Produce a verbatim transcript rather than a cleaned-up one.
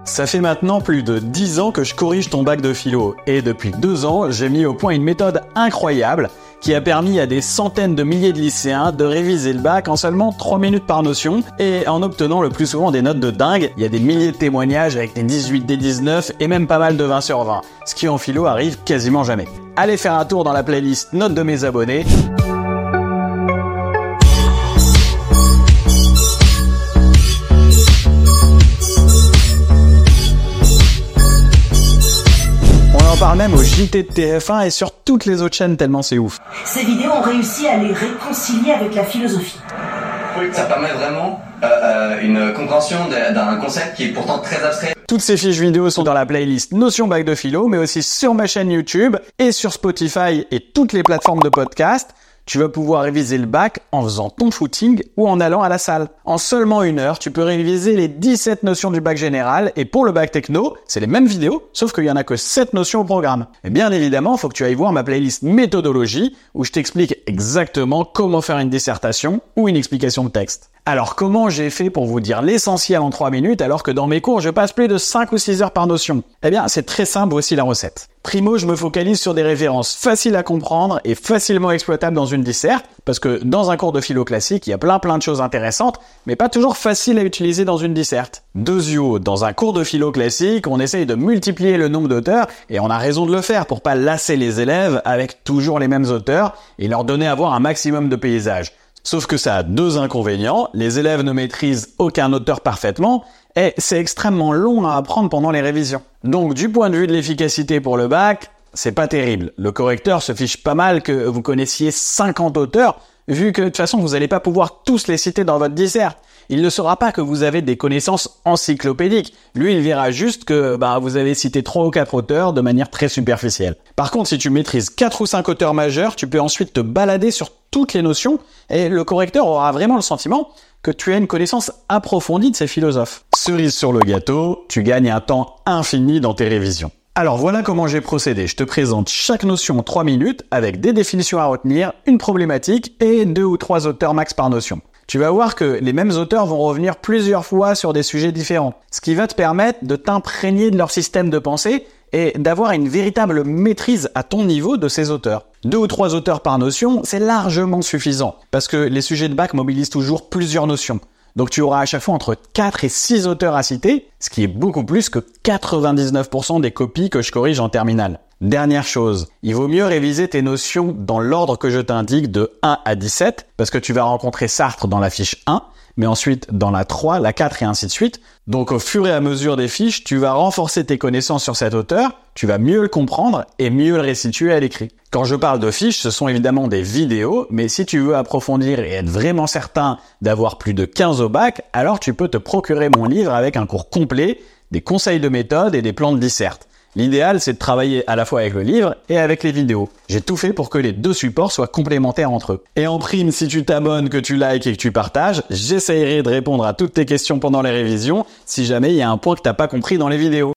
Ça fait maintenant plus de dix ans que je corrige ton bac de philo et depuis deux ans, j'ai mis au point une méthode incroyable qui a permis à des centaines de milliers de lycéens de réviser le bac en seulement trois minutes par notion et en obtenant le plus souvent des notes de dingue. Il y a des milliers de témoignages avec des dix-huit, des dix-neuf et même pas mal de vingt sur vingt, ce qui en philo arrive quasiment jamais. Allez faire un tour dans la playlist notes de mes abonnés. On parle même au J T de T F un et sur toutes les autres chaînes tellement c'est ouf. Ces vidéos ont réussi à les réconcilier avec la philosophie. Oui, ça permet vraiment euh, euh, une compréhension d'un concept qui est pourtant très abstrait. Toutes ces fiches vidéos sont dans la playlist Notion Bac de Philo, mais aussi sur ma chaîne YouTube et sur Spotify et toutes les plateformes de podcast. Tu vas pouvoir réviser le bac en faisant ton footing ou en allant à la salle. En seulement une heure, tu peux réviser les dix-sept notions du bac général et pour le bac techno, c'est les mêmes vidéos, sauf qu'il y en a que sept notions au programme. Et bien évidemment, il faut que tu ailles voir ma playlist méthodologie où je t'explique exactement comment faire une dissertation ou une explication de texte. Alors comment j'ai fait pour vous dire l'essentiel en trois minutes alors que dans mes cours je passe plus de cinq ou six heures par notion? Eh bien c'est très simple, voici la recette. Primo, je me focalise sur des références faciles à comprendre et facilement exploitables dans une disserte, parce que dans un cours de philo classique, il y a plein plein de choses intéressantes, mais pas toujours faciles à utiliser dans une disserte. Deuxio, dans un cours de philo classique, on essaye de multiplier le nombre d'auteurs, et on a raison de le faire pour pas lasser les élèves avec toujours les mêmes auteurs et leur donner à voir un maximum de paysages. Sauf que ça a deux inconvénients, les élèves ne maîtrisent aucun auteur parfaitement, et c'est extrêmement long à apprendre pendant les révisions. Donc du point de vue de l'efficacité pour le bac, c'est pas terrible. Le correcteur se fiche pas mal que vous connaissiez cinquante auteurs, vu que de toute façon vous n'allez pas pouvoir tous les citer dans votre disserte. Il ne saura pas que vous avez des connaissances encyclopédiques. Lui, il verra juste que bah, vous avez cité trois ou quatre auteurs de manière très superficielle. Par contre, si tu maîtrises quatre ou cinq auteurs majeurs, tu peux ensuite te balader sur toutes les notions et le correcteur aura vraiment le sentiment que tu as une connaissance approfondie de ces philosophes. Cerise sur le gâteau, tu gagnes un temps infini dans tes révisions. Alors voilà comment j'ai procédé. Je te présente chaque notion en trois minutes avec des définitions à retenir, une problématique et deux ou trois auteurs max par notion. Tu vas voir que les mêmes auteurs vont revenir plusieurs fois sur des sujets différents, ce qui va te permettre de t'imprégner de leur système de pensée et d'avoir une véritable maîtrise à ton niveau de ces auteurs. Deux ou trois auteurs par notion, c'est largement suffisant, parce que les sujets de bac mobilisent toujours plusieurs notions. Donc tu auras à chaque fois entre quatre et six auteurs à citer, ce qui est beaucoup plus que quatre-vingt-dix-neuf pour cent des copies que je corrige en terminale. Dernière chose, il vaut mieux réviser tes notions dans l'ordre que je t'indique de un à dix-sept, parce que tu vas rencontrer Sartre dans la fiche un, mais ensuite dans la trois, la quatre et ainsi de suite. Donc au fur et à mesure des fiches, tu vas renforcer tes connaissances sur cet auteur, tu vas mieux le comprendre et mieux le restituer à l'écrit. Quand je parle de fiches, ce sont évidemment des vidéos, mais si tu veux approfondir et être vraiment certain d'avoir plus de quinze au bac, alors tu peux te procurer mon livre avec un cours complet, des conseils de méthode et des plans de disserte. L'idéal, c'est de travailler à la fois avec le livre et avec les vidéos. J'ai tout fait pour que les deux supports soient complémentaires entre eux. Et en prime, si tu t'abonnes, que tu likes et que tu partages, j'essayerai de répondre à toutes tes questions pendant les révisions, si jamais il y a un point que t'as pas compris dans les vidéos.